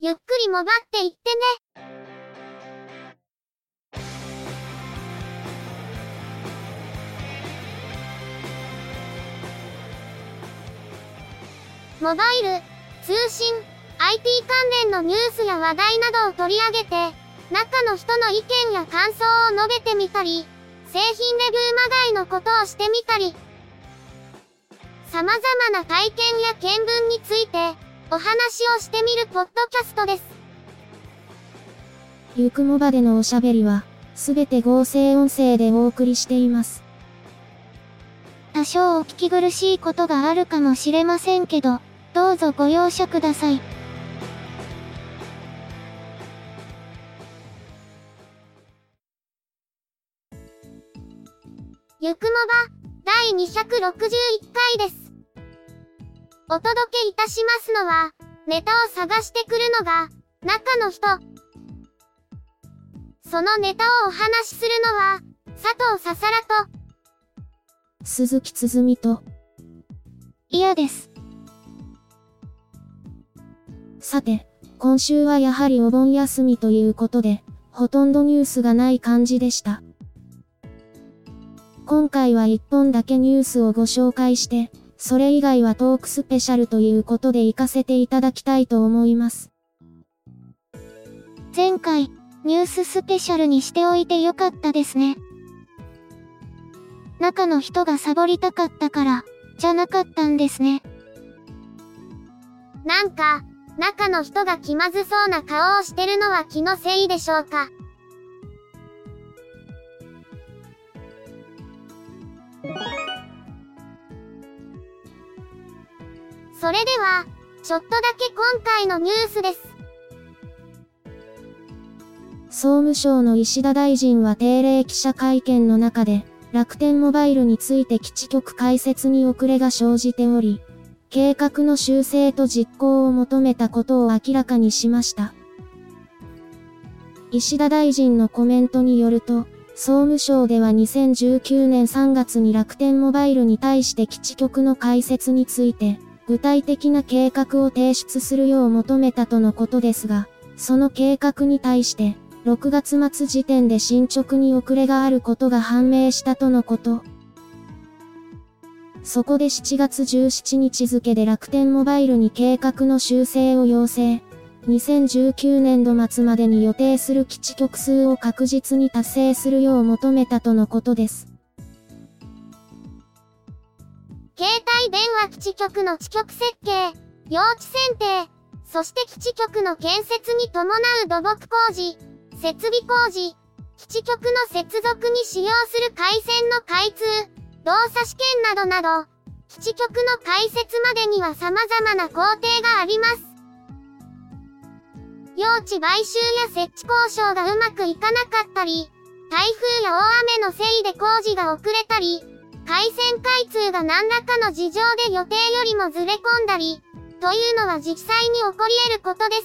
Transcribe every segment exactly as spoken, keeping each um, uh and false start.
ゆっくりもばっていってね。モバイル、通信、アイティー 関連のニュースや話題などを取り上げて、中の人の意見や感想を述べてみたり、製品レビューまがいのことをしてみたり、様々な体験や見聞について、お話をしてみるポッドキャストです。 ゆくもばでのおしゃべりは、すべて合成音声でお送りしています。 多少お聞き苦しいことがあるかもしれませんけど、どうぞご容赦ください。ゆくもば、だいにひゃくろくじゅういっかいです。お届けいたしますのは、ネタを探してくるのが、中の人。そのネタをお話しするのは、佐藤ささらと、 鈴木つづみと、 嫌です。 さて、今週はやはりお盆休みということで、ほとんどニュースがない感じでした。今回はいっぽんだけニュースをご紹介して、それ以外はトークスペシャルということで行かせていただきたいと思います。 前回、ニューススペシャルにしておいてよかったですね。中の人がサボりたかったから、じゃなかったんですね。なんか、中の人が気まずそうな顔をしてるのは気のせいでしょうか。それでは、ちょっとだけ今回のニュースです。 総務省の石田大臣は定例記者会見の中で、楽天モバイルについて基地局開設に遅れが生じており、計画の修正と実行を求めたことを明らかにしました。石田大臣のコメントによると、総務省ではにせんじゅうきゅうねんさんがつに楽天モバイルに対して基地局の開設について、具体的な計画を提出するよう求めたとのことですが、その計画に対して、ろくがつまつ時点で進捗に遅れがあることが判明したとのこと。そこでしちがつじゅうしちにち付で楽天モバイルに計画の修正を要請。にせんじゅうきゅうねんど末までに予定する基地局数を確実に達成するよう求めたとのことです。 携帯電話基地局の地局設計、用地選定、そして基地局の建設に伴う土木工事、設備工事、基地局の接続に使用する回線の開通、動作試験などなど、基地局の開設までには様々な工程があります。用地買収や設置交渉がうまくいかなかったり、台風や大雨のせいで工事が遅れたり、回線開通が何らかの事情で予定よりもずれ込んだり、というのは実際に起こり得ることです。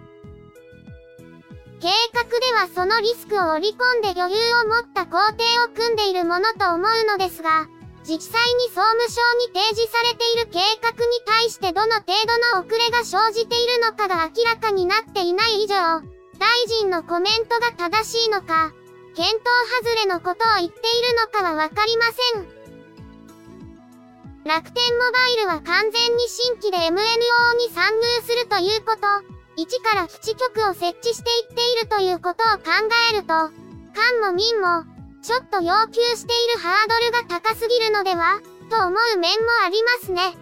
計画ではそのリスクを織り込んで余裕を持った工程を組んでいるものと思うのですが、実際に総務省に提示されている計画に対してどの程度の遅れが生じているのかが明らかになっていない以上、大臣のコメントが正しいのか、見当外れのことを言っているのかはわかりません。楽天モバイルは完全に新規で エムエヌオー に参入するということ、一から基地局を設置していっているということを考えると、官も民も、ちょっと要求しているハードルが高すぎるのではと思う面もありますね。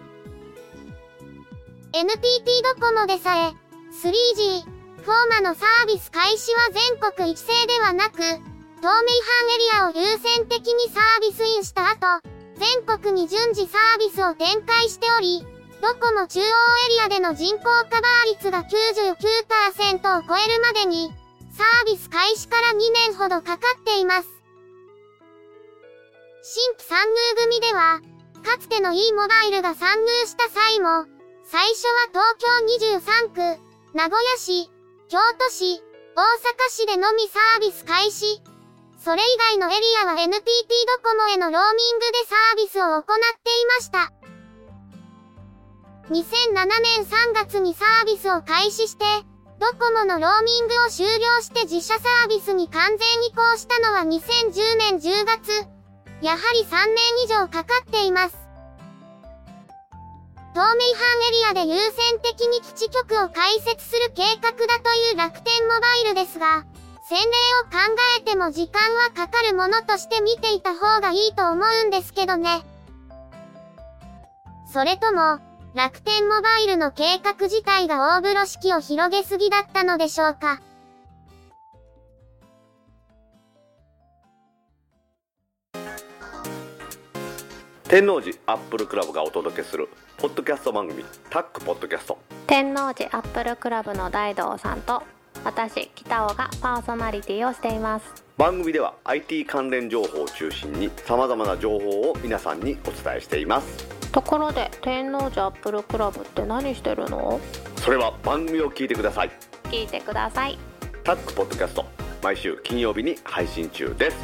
エヌティーティー ドコモでさえ、スリージー、フォーマのサービス開始は全国一斉ではなく、東名阪エリアを優先的にサービスインした後、全国に順次サービスを展開しており、ドコモ中央エリアでの人口カバー率が きゅうじゅうきゅうパーセント を超えるまでに、サービス開始からにねんほどかかっています。新規参入組では、かつての e モバイルが参入した際も、最初は東京にじゅうさんく、名古屋市、京都市、大阪市でのみサービス開始。それ以外のエリアは エヌティーティー ドコモへのローミングでサービスを行っていました。にせんななねんさんがつにサービスを開始して、 ドコモのローミングを終了して自社サービスに完全移行したのはにせんじゅうねんじゅうがつ。やはりさんねん以上かかっています。東名阪エリアで優先的に基地局を開設する計画だという楽天モバイルですが、先例を考えても時間はかかるものとして見ていた方がいいと思うんですけどね。それとも、楽天モバイルの計画自体が大風呂敷を広げすぎだったのでしょうか。 天王寺アップルクラブがお届けするポッドキャスト番組タックポッドキャスト。 天王寺アップルクラブの大道さんと私北尾がパーソナリティをしています。 番組では アイティー 関連情報を中心にさまざまな情報を皆さんにお伝えしています。 ところで天王寺アップルクラブって何してるの？ それは番組を聞いてください。 聞いてください。 タックポッドキャスト、毎週金曜日に配信中です。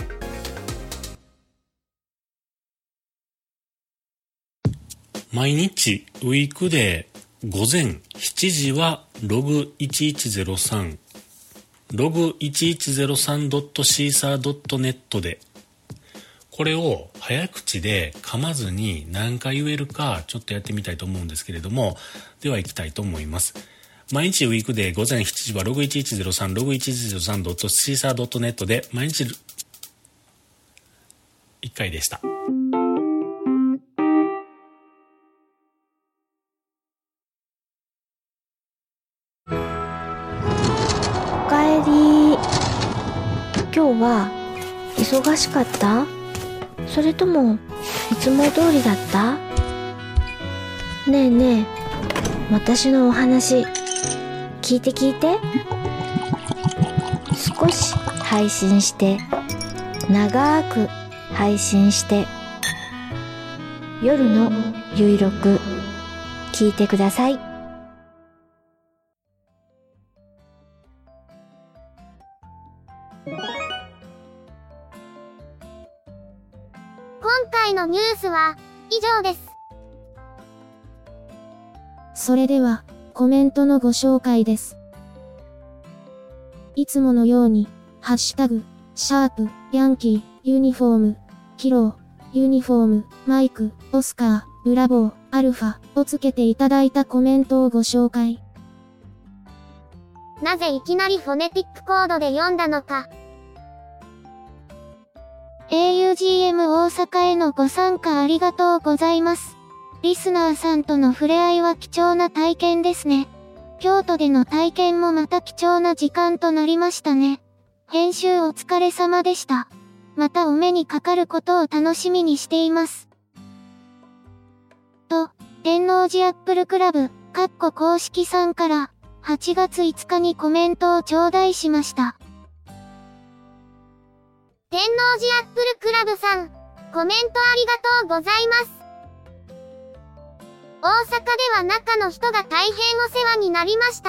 毎日ウィークデー午前しちじはログいちいちゼロさん、ログいちいちゼロさんドットシーサードットネット で、これを早口で噛まずに何回言えるかちょっとやってみたいと思うんですけれども、では行きたいと思います。毎日ウィークデー午前しちじはログいちいちゼロさん、ログいちいちゼロさんドットシーサードットネット で毎日いっかいでした。 おかえり。今日は忙しかった？それともいつも通りだった？ねえねえ、私のお話聞いて聞いて。少し配信して長く配信して夜のゆいろく聞いてください。 今回のニュースは以上です。 それではコメントのご紹介です。いつものようにハッシュタグシャープヤンキーユニフォームキローユニフォームマイクオスカーブラボーアルファをつけていただいたコメントをご紹介。 なぜいきなりフォネティックコードで読んだのか。エーユージーエム 大阪へのご参加ありがとうございます。リスナーさんとの触れ合いは貴重な体験ですね。京都での体験もまた貴重な時間となりましたね。編集お疲れ様でした。またお目にかかることを楽しみにしています。と、天王寺アップルクラブ、かっこ公式さんからはちがついつかにコメントを頂戴しました。天王寺アップルクラブさん、コメントありがとうございます。大阪では中の人が大変お世話になりました。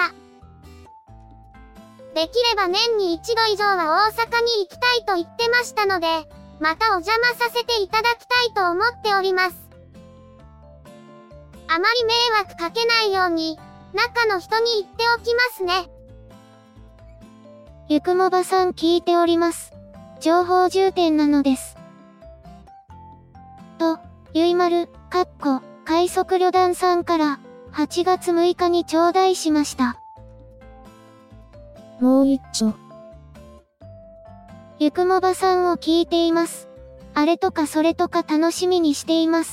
できれば年に一度以上は大阪に行きたいと言ってましたので、またお邪魔させていただきたいと思っております。あまり迷惑かけないように、中の人に言っておきますね。ゆくもばさん聞いております。情報重点なのです。と、ゆいまる、かっこ、快速旅団さんからはちがつむいかに頂戴しました。 もう一丁。 ゆくもばさんを聞いています。あれとかそれとか楽しみにしています。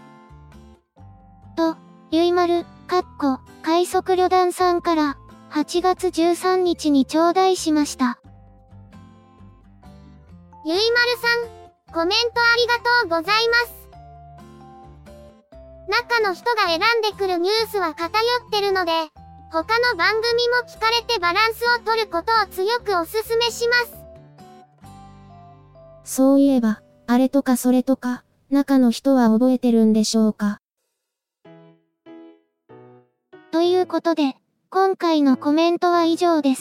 と、ゆいまる、かっこ、快速旅団さんからはちがつじゅうさんにちに頂戴しました。ゆいまるさん、コメントありがとうございます。中の人が選んでくるニュースは偏ってるので、他の番組も聞かれてバランスを取ることを強くお勧めします。 そういえば、あれとかそれとか、中の人は覚えてるんでしょうか。 ということで、今回のコメントは以上です。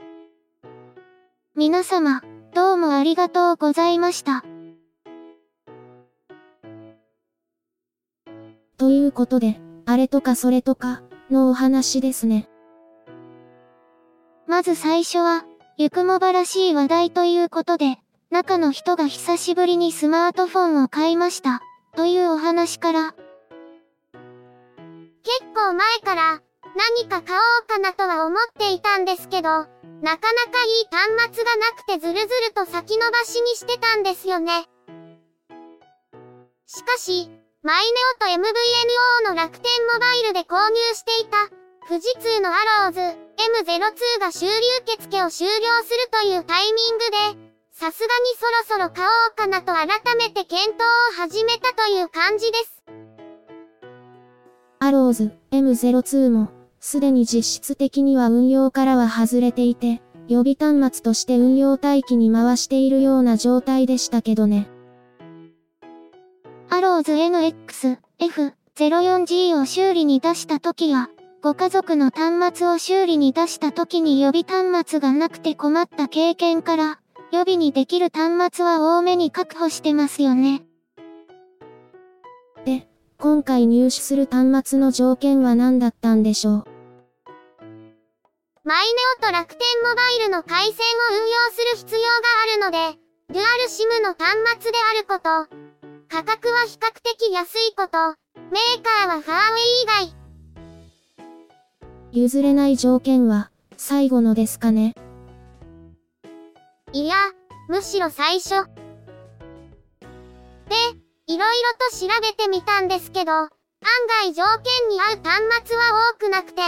皆様、どうもありがとうございました。 ということで、あれとかそれとか、のお話ですね。 まず最初は、ゆくもばらしい話題ということで、中の人が久しぶりにスマートフォンを買いました、というお話から。結構前から、何か買おうかなとは思っていたんですけど、なかなかいい端末がなくてずるずると先延ばしにしてたんですよね。しかし、マイネオと エムブイエヌオー の楽天モバイルで購入していた、富士通のアローズ エムゼロツー が終了受付を終了するというタイミングで、さすがにそろそろ買おうかなと改めて検討を始めたという感じです。 アローズ エムゼロツー も、すでに実質的には運用からは外れていて、予備端末として運用待機に回しているような状態でしたけどね。 アローズ エヌエックスエフゼロよんジー を修理に出した時や、ご家族の端末を修理に出した時に予備端末がなくて困った経験から、予備にできる端末は多めに確保してますよね。 で、今回入手する端末の条件は何だったんでしょう。 マイネオと楽天モバイルの回線を運用する必要があるので、デュアルシムの端末であること、価格は比較的安いこと、メーカーはファーウェイ以外。 譲れない条件は、最後のですかね。 いや、むしろ最初。で、いろいろと調べてみたんですけど、案外条件に合う端末は多くなくて。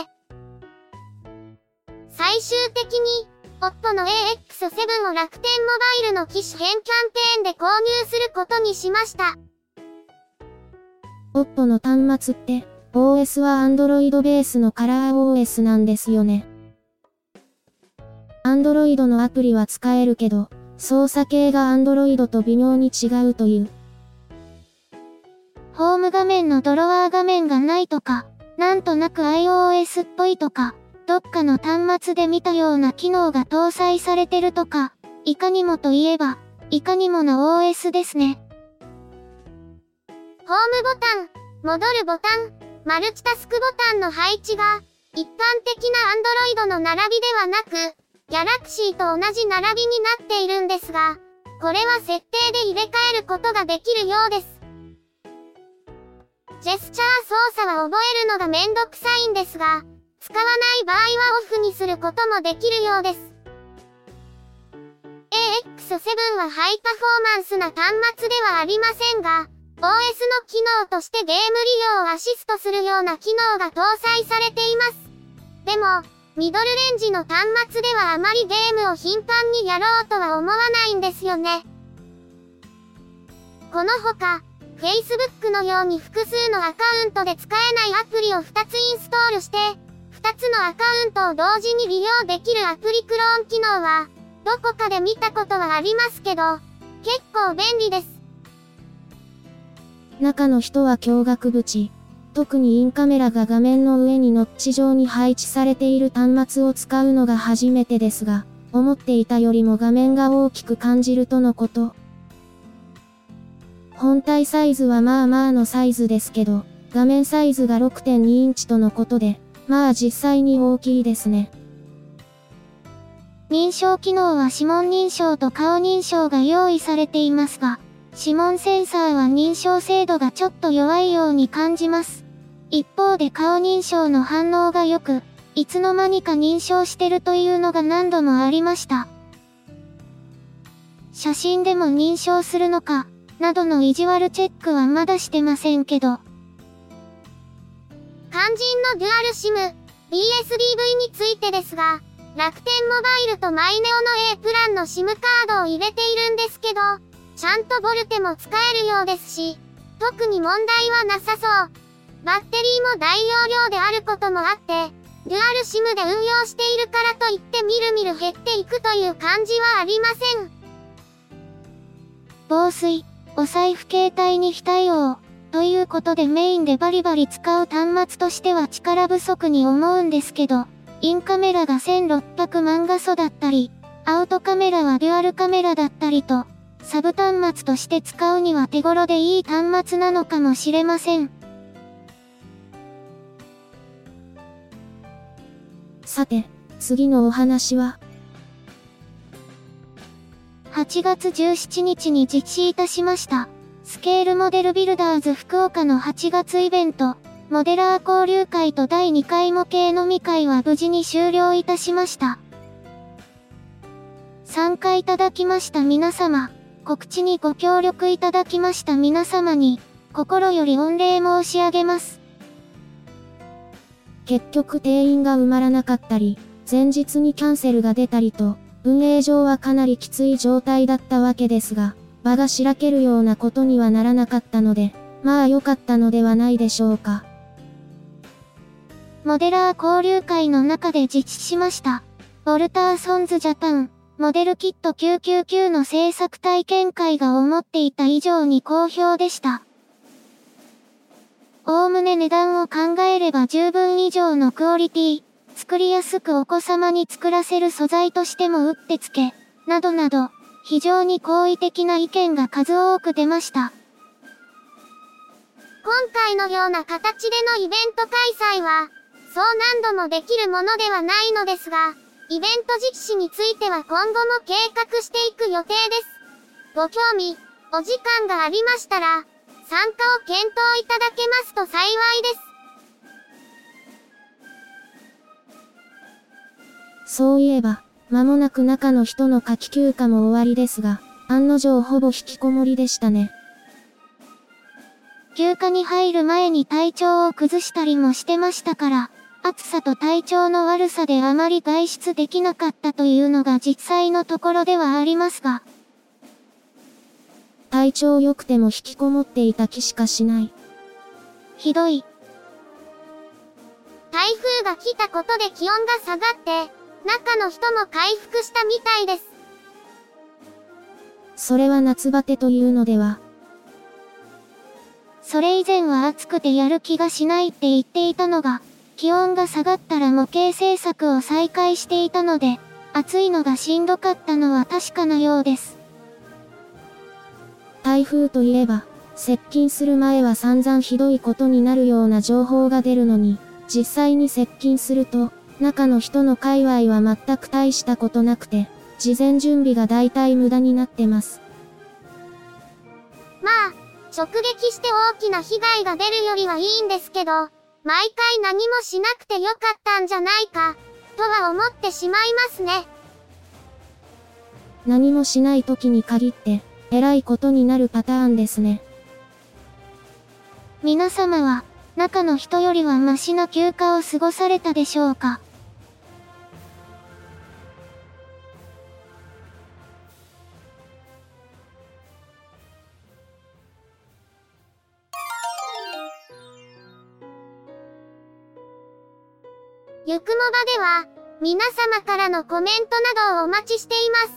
最終的に、オッポ の エーエックスセブン を楽天モバイルの機種変キャンペーンで購入することにしました。 オッポ の端末って、オーエス は Android ベースのカラー オーエス なんですよね。Android のアプリは使えるけど、操作系が Android と微妙に違うという。 ホーム画面のドロワー画面がないとか、なんとなく iOS っぽいとか、どっかの端末で見たような機能が搭載されてるとか、いかにもといえば、いかにもな オーエス ですね。ホームボタン、戻るボタン、マルチタスクボタンの配置が、一般的な Android の並びではなく、Galaxy と同じ並びになっているんですが、これは設定で入れ替えることができるようです。ジェスチャー操作は覚えるのがめんどくさいんですが、使わない場合はオフにすることもできるようです。エーエックスセブン はハイパフォーマンスな端末ではありませんが、オーエス の機能としてゲーム利用をアシストするような機能が搭載されています。でも、ミドルレンジの端末ではあまりゲームを頻繁にやろうとは思わないんですよね。このほか、Facebook のように複数のアカウントで使えないアプリをふたつインストールして、ふたつのアカウントを同時に利用できるアプリクローン機能は、どこかで見たことはありますけど、結構便利です。 中の人は驚愕ぶち。特にインカメラが画面の上にノッチ状に配置されている端末を使うのが初めてですが、思っていたよりも画面が大きく感じるとのこと。本体サイズはまあまあのサイズですけど、画面サイズが ろくてんに インチとのことで、まあ実際に大きいですね。 認証機能は指紋認証と顔認証が用意されていますが、指紋センサーは認証精度がちょっと弱いように感じます。一方で顔認証の反応が良く、いつの間にか認証してるというのが何度もありました。写真でも認証するのか、などの意地悪チェックはまだしてませんけど。肝心のデュアルシム、ビーエスディーブイ についてですが、楽天モバイルとマイネオの A プランの SIM カードを入れているんですけど、ちゃんとボルテも使えるようですし、特に問題はなさそう。バッテリーも大容量であることもあって、デュアルシムで運用しているからといってみるみる減っていくという感じはありません。防水、お財布携帯に非対応、ということでメインでバリバリ使う端末としては力不足に思うんですけど、インカメラがせんろっぴゃくまん画素だったり、アウトカメラはデュアルカメラだったりと、サブ端末として使うには手頃でいい端末なのかもしれません。 さて、 次のお話は、 はちがつじゅうしちにちに実施いたしました。スケールモデルビルダーズ福岡のはちがつイベント、モデラー交流会とだいにかい模型飲み会は無事に終了いたしました。参加いただきました皆様、告知にご協力いただきました皆様に、心より御礼申し上げます。 結局定員が埋まらなかったり、前日にキャンセルが出たりと、運営上はかなりきつい状態だったわけですが、場がしらけるようなことにはならなかったので、まあ良かったのではないでしょうか。 モデラー交流会の中で実施しました。ウォルターソンズジャパン、モデルキットきゅうきゅうきゅうの制作体験会が思っていた以上に好評でした。おおむね値段を考えれば十分以上のクオリティ、作りやすくお子様に作らせる素材としてもうってつけ、などなど、非常に好意的な意見が数多く出ました。今回のような形でのイベント開催は、そう何度もできるものではないのですが、イベント実施については今後も計画していく予定です。ご興味、お時間がありましたら、参加を検討いただけますと幸いです。 そういえば、間もなく中の人の夏季休暇も終わりですが、案の定ほぼ引きこもりでしたね。 休暇に入る前に体調を崩したりもしてましたから、暑さと体調の悪さであまり外出できなかったというのが実際のところではありますが。 体調良くても引きこもっていた気しかしない。 ひどい。台風が来たことで気温が下がって、中の人も回復したみたいです。 それは夏バテというのでは。 それ以前は暑くてやる気がしないって言っていたのが、気温が下がったら模型制作を再開していたので、暑いのがしんどかったのは確かなようです。 台風といえば、接近する前は散々ひどいことになるような情報が出るのに、実際に接近すると、中の人の界隈は全く大したことなくて、事前準備が大体無駄になってます。 まあ、直撃して大きな被害が出るよりはいいんですけど、毎回何もしなくてよかったんじゃないか、とは思ってしまいますね。 何もしない時に限って、えらいことになるパターンですね。 皆様は、中の人よりはマシな休暇を過ごされたでしょうか。ゆくもばでは、皆様からのコメントなどをお待ちしています。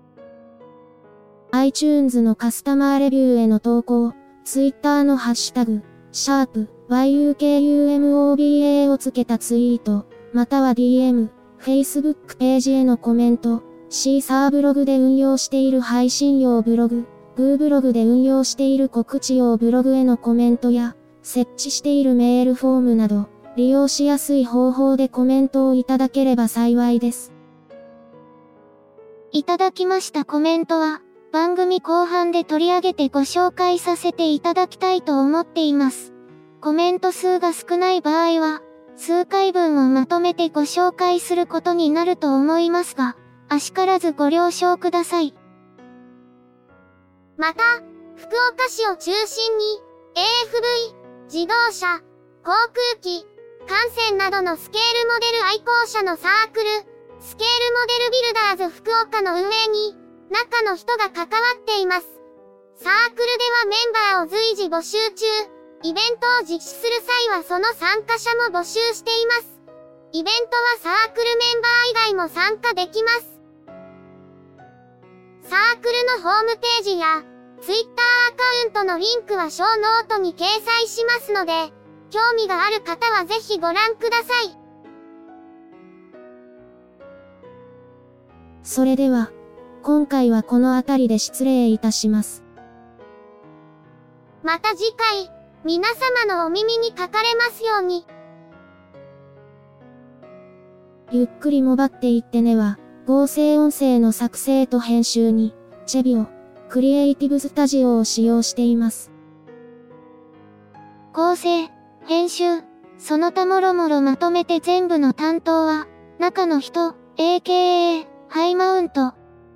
iTunes のカスタマーレビューへの投稿、Twitter のハッシュタグ、シャープ、ワイユーケーユーエムオービーエー をつけたツイート、または ディーエム、Facebook ページへのコメント、シーサーブログで運用している配信用ブログ、グーブログで運用している告知用ブログへのコメントや、設置しているメールフォームなど、利用しやすい方法でコメントをいただければ幸いです。 いただきましたコメントは、番組後半で取り上げてご紹介させていただきたいと思っています。コメント数が少ない場合は、数回分をまとめてご紹介することになると思いますが、あしからずご了承ください。また、福岡市を中心に、エーエフブイ、自動車、航空機、艦船などのスケールモデル愛好者のサークル、スケールモデルビルダーズ福岡の運営に、中の人が関わっています。サークルではメンバーを随時募集中、イベントを実施する際はその参加者も募集しています。イベントはサークルメンバー以外も参加できます。サークルのホームページや、ツイッターアカウントのリンクはショーノートに掲載しますので、興味がある方はぜひご覧ください。 それでは、今回はこの辺りで失礼いたします。 また次回、皆様のお耳にかかれますように。 ゆっくりもばっていってねは、合成音声の作成と編集に、チェビオ、クリエイティブスタジオを使用しています。 構成、編集、その他もろもろまとめて全部の担当は、中の人、エーケーエー、ハイマウント。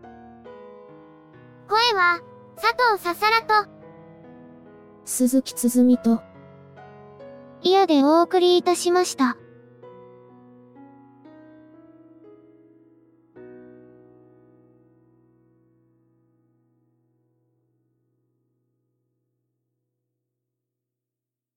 声は、佐藤ささらと、 鈴木つづみと、 イヤでお送りいたしました。